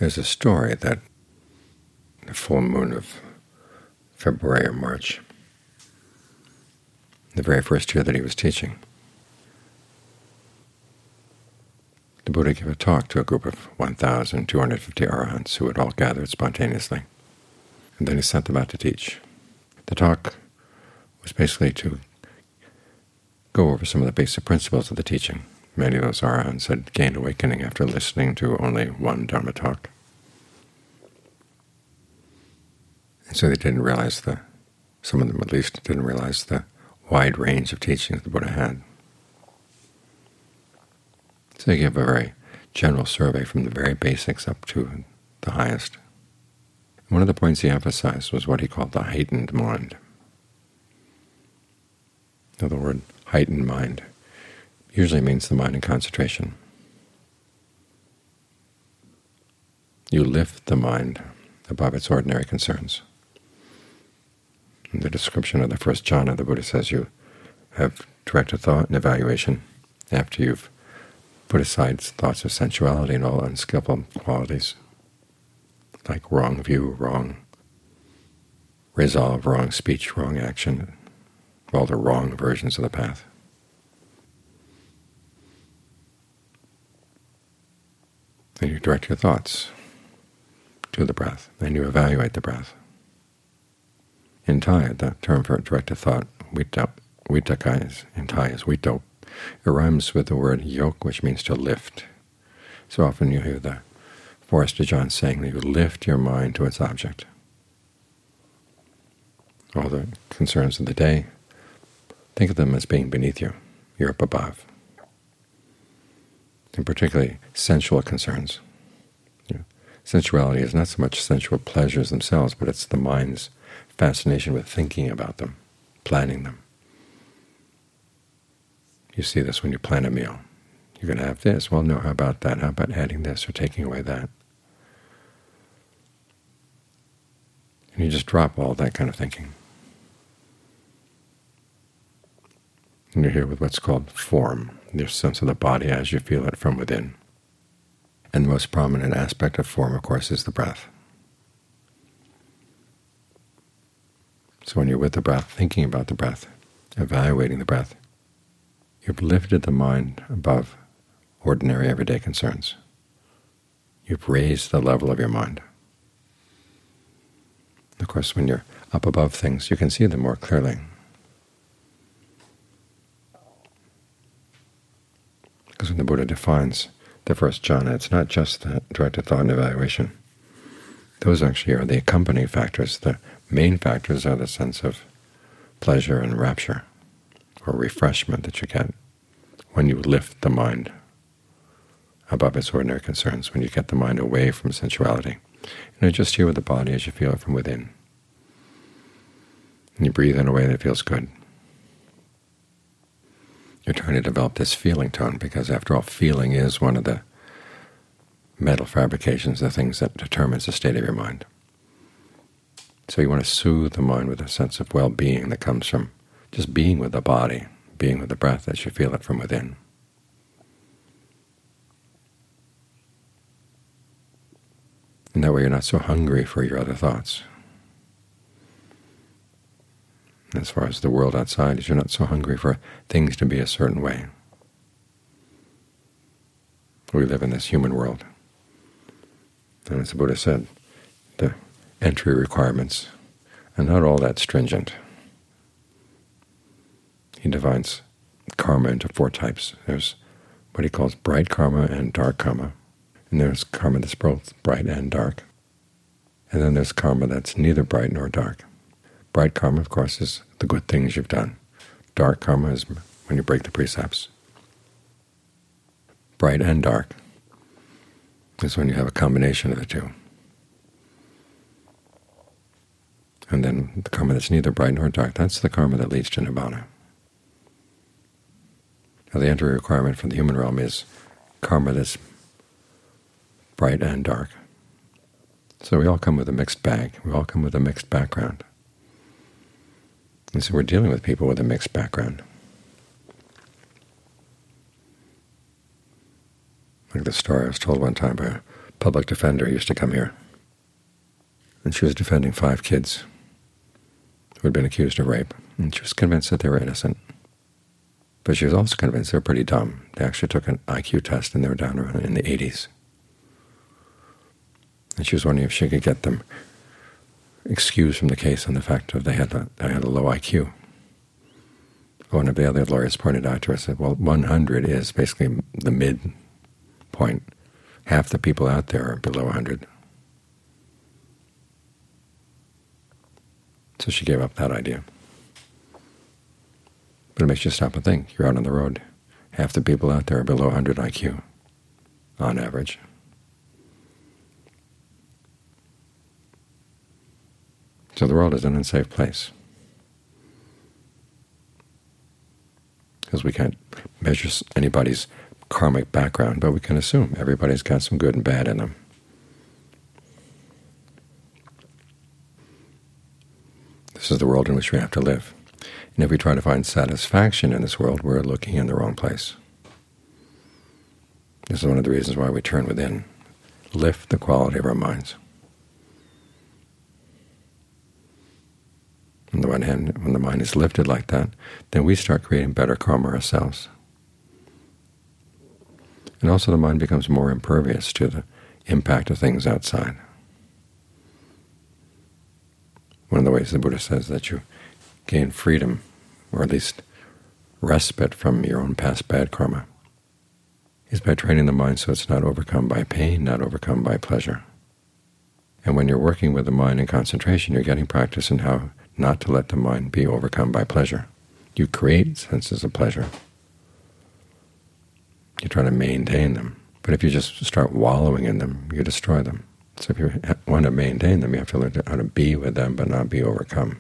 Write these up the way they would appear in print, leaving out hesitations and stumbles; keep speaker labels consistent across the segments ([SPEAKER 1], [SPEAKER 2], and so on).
[SPEAKER 1] There's a story that the full moon of February or March, the very first year that he was teaching, the Buddha gave a talk to a group of 1,250 arahants who had all gathered spontaneously, and then he sent them out to teach. The talk was basically to go over some of the basic principles of the teaching. Many of those arahants had gained awakening after listening to only one Dharma talk. And so they didn't realize some of them at least didn't realize the wide range of teachings the Buddha had. So he gave a very general survey from the very basics up to the highest. One of the points he emphasized was what he called the heightened mind. Now, the word heightened mind usually means the mind in concentration. You lift the mind above its ordinary concerns. In the description of the first jhana, the Buddha says you have directed thought and evaluation after you've put aside thoughts of sensuality and all unskillful qualities, like wrong view, wrong resolve, wrong speech, wrong action, all the wrong versions of the path. Then you direct your thoughts to the breath, and you evaluate the breath. In Thai, the term for directed thought, vitaka, in Thai is vito. It rhymes with the word yoke, which means to lift. So often you hear the Forest Ajahn saying that you lift your mind to its object. All the concerns of the day, think of them as being beneath you. You're up above. And particularly sensual concerns. Sensuality is not so much sensual pleasures themselves, but it's the mind's fascination with thinking about them, planning them. You see this when you plan a meal. You're going to have this. Well, no, how about that? How about adding this or taking away that? And you just drop all that kind of thinking. And you're here with what's called form, your sense of the body as you feel it from within. And the most prominent aspect of form, of course, is the breath. So when you're with the breath, thinking about the breath, evaluating the breath, you've lifted the mind above ordinary everyday concerns. You've raised the level of your mind. Of course, when you're up above things, you can see them more clearly. Because when the Buddha defines the first jhana, it's not just the directed thought and evaluation. Those actually are the accompanying factors. The main factors are the sense of pleasure and rapture, or refreshment that you get when you lift the mind above its ordinary concerns, when you get the mind away from sensuality. And you're just here with the body as you feel it from within. And you breathe in a way that feels good. You're trying to develop this feeling tone, because after all, feeling is one of the mental fabrications, the things that determines the state of your mind. So you want to soothe the mind with a sense of well-being that comes from just being with the body, being with the breath as you feel it from within. And that way you're not so hungry for your other thoughts. As far as the world outside is, you're not so hungry for things to be a certain way. We live in this human world. And as the Buddha said, the entry requirements are not all that stringent. He divides karma into 4 types. There's what he calls bright karma and dark karma. And there's karma that's both bright and dark. And then there's karma that's neither bright nor dark. Bright karma, of course, is the good things you've done. Dark karma is when you break the precepts. Bright and dark is when you have a combination of the two. And then the karma that's neither bright nor dark, that's the karma that leads to nirvana. Now the entry requirement for the human realm is karma that's bright and dark. So we all come with a mixed bag. We all come with a mixed background. And so we're dealing with people with a mixed background. Like the story I was told one time by a public defender used to come here, and she was defending 5 kids who had been accused of rape, and she was convinced that they were innocent. But she was also convinced they were pretty dumb. They actually took an IQ test, and they were down around in the 80s. And she was wondering if she could get them excused from the case on the fact that they had a low IQ. One of the other lawyers pointed out to her, said, well, 100 is basically the midpoint. Half the people out there are below 100. So she gave up that idea. But it makes you stop and think. You're out on the road. Half the people out there are below 100 IQ, on average. So the world is an unsafe place, because we can't measure anybody's karmic background, but we can assume everybody's got some good and bad in them. This is the world in which we have to live. And if we try to find satisfaction in this world, we're looking in the wrong place. This is one of the reasons why we turn within, lift the quality of our minds. On the one hand, when the mind is lifted like that, then we start creating better karma ourselves. And also the mind becomes more impervious to the impact of things outside. One of the ways the Buddha says that you gain freedom, or at least respite from your own past bad karma, is by training the mind so it's not overcome by pain, not overcome by pleasure. And when you're working with the mind in concentration, you're getting practice in how not to let the mind be overcome by pleasure. You create senses of pleasure. You try to maintain them. But if you just start wallowing in them, you destroy them. So if you want to maintain them, you have to learn how to be with them but not be overcome.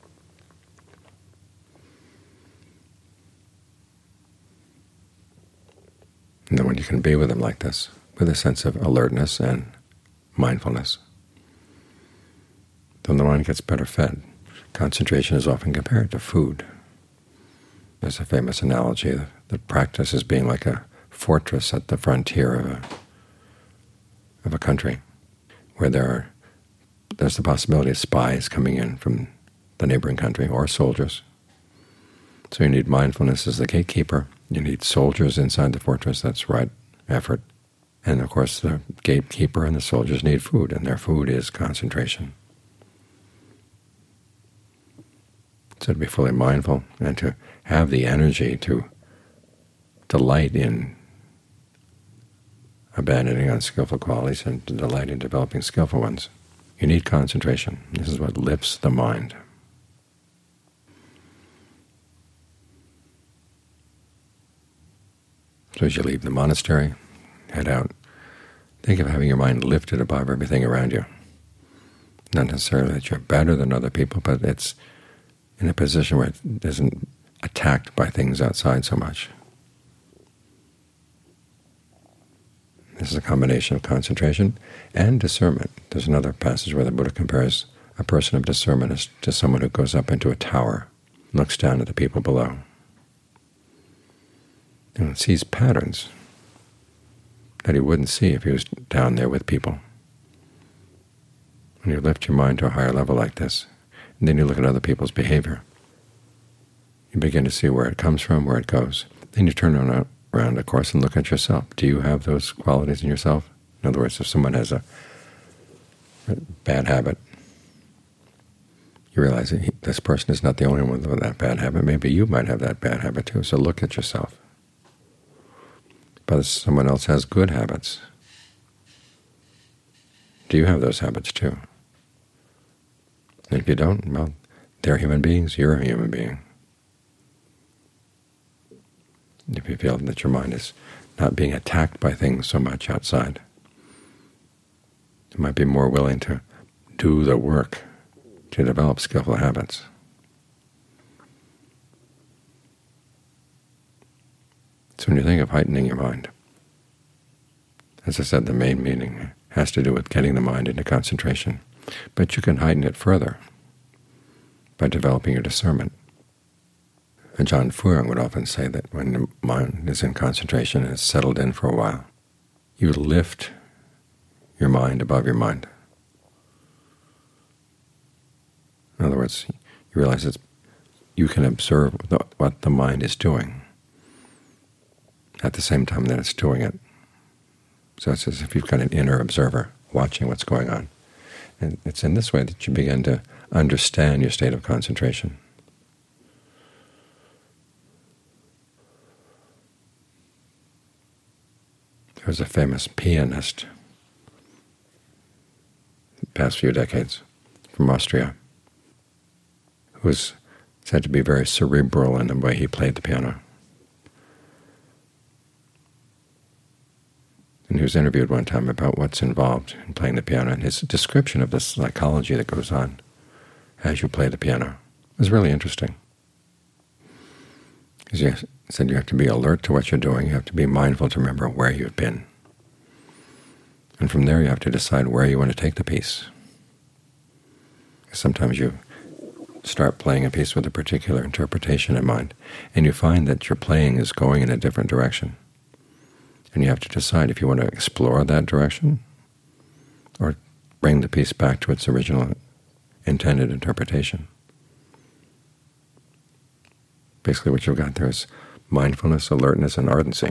[SPEAKER 1] And then when you can be with them like this, with a sense of alertness and mindfulness, then the mind gets better fed. Concentration is often compared to food. There's a famous analogy of the practice as being like a fortress at the frontier of a country, where there's the possibility of spies coming in from the neighboring country, or soldiers. So you need mindfulness as the gatekeeper. You need soldiers inside the fortress. That's right effort. And of course the gatekeeper and the soldiers need food, and their food is concentration. So to be fully mindful and to have the energy to delight in abandoning unskillful qualities and to delight in developing skillful ones, you need concentration. This is what lifts the mind. So as you leave the monastery, head out, think of having your mind lifted above everything around you. Not necessarily that you're better than other people, but it's in a position where it isn't attacked by things outside so much. This is a combination of concentration and discernment. There's another passage where the Buddha compares a person of discernment as to someone who goes up into a tower and looks down at the people below and sees patterns that he wouldn't see if he was down there with people. When you lift your mind to a higher level like this, and then you look at other people's behavior, you begin to see where it comes from, where it goes. Then you turn around, of course, and look at yourself. Do you have those qualities in yourself? In other words, if someone has a bad habit, you realize that this person is not the only one with that bad habit. Maybe you might have that bad habit too, so look at yourself. But someone else has good habits. Do you have those habits too? And if you don't, well, they're human beings, you're a human being. If you feel that your mind is not being attacked by things so much outside, you might be more willing to do the work to develop skillful habits. So when you think of heightening your mind, as I said, the main meaning has to do with getting the mind into concentration. But you can heighten it further by developing your discernment. And Ajahn Fuang would often say that when the mind is in concentration and it's settled in for a while, you lift your mind above your mind. In other words, you realize you can observe what the mind is doing at the same time that it's doing it. So it's as if you've got an inner observer watching what's going on. And it's in this way that you begin to understand your state of concentration. There was a famous pianist the past few decades from Austria who was said to be very cerebral in the way he played the piano. And he was interviewed one time about what's involved in playing the piano, and his description of the psychology that goes on as you play the piano was really interesting. Because he said you have to be alert to what you're doing, you have to be mindful to remember where you've been. And from there you have to decide where you want to take the piece. Sometimes you start playing a piece with a particular interpretation in mind, and you find that your playing is going in a different direction. And you have to decide if you want to explore that direction or bring the piece back to its original intended interpretation. Basically what you've got there is mindfulness, alertness, and ardency.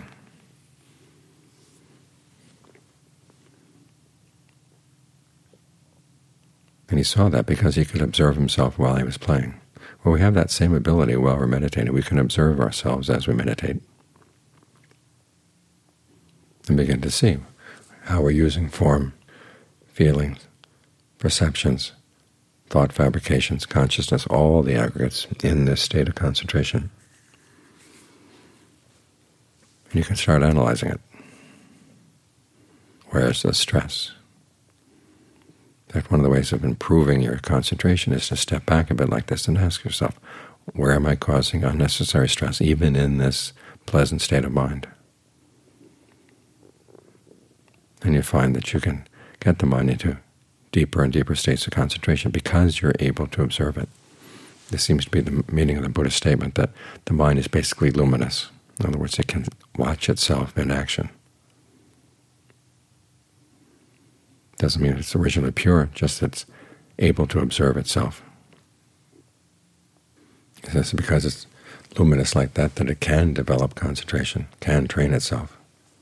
[SPEAKER 1] And he saw that because he could observe himself while he was playing. Well, we have that same ability while we're meditating. We can observe ourselves as we meditate and begin to see how we're using form, feelings, perceptions, thought fabrications, consciousness, all the aggregates in this state of concentration. And you can start analyzing it. Where's the stress? In fact, one of the ways of improving your concentration is to step back a bit like this and ask yourself, where am I causing unnecessary stress, even in this pleasant state of mind? And you find that you can get the mind into deeper and deeper states of concentration because you're able to observe it. This seems to be the meaning of the Buddhist statement that the mind is basically luminous. In other words, it can watch itself in action. Doesn't mean it's originally pure, just that it's able to observe itself. It's because it's luminous like that that it can develop concentration, can train itself.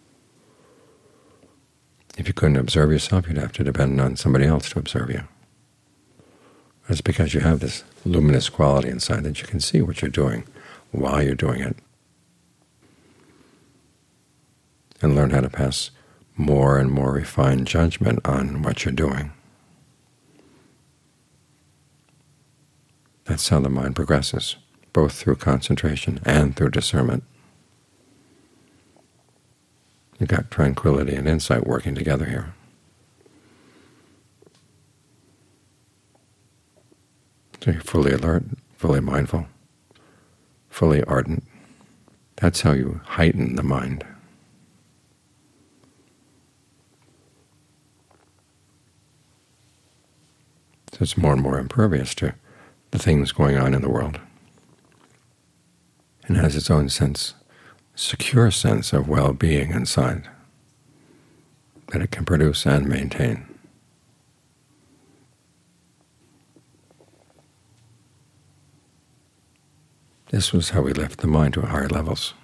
[SPEAKER 1] If you couldn't observe yourself, you'd have to depend on somebody else to observe you. That's because you have this luminous quality inside that you can see what you're doing while you're doing it, and learn how to pass more and more refined judgment on what you're doing. That's how the mind progresses, both through concentration and through discernment. You've got tranquility and insight working together here. So you're fully alert, fully mindful, fully ardent. That's how you heighten the mind. So it's more and more impervious to the things going on in the world, and has its own secure sense of well-being inside that it can produce and maintain. This was how we lift the mind to higher levels.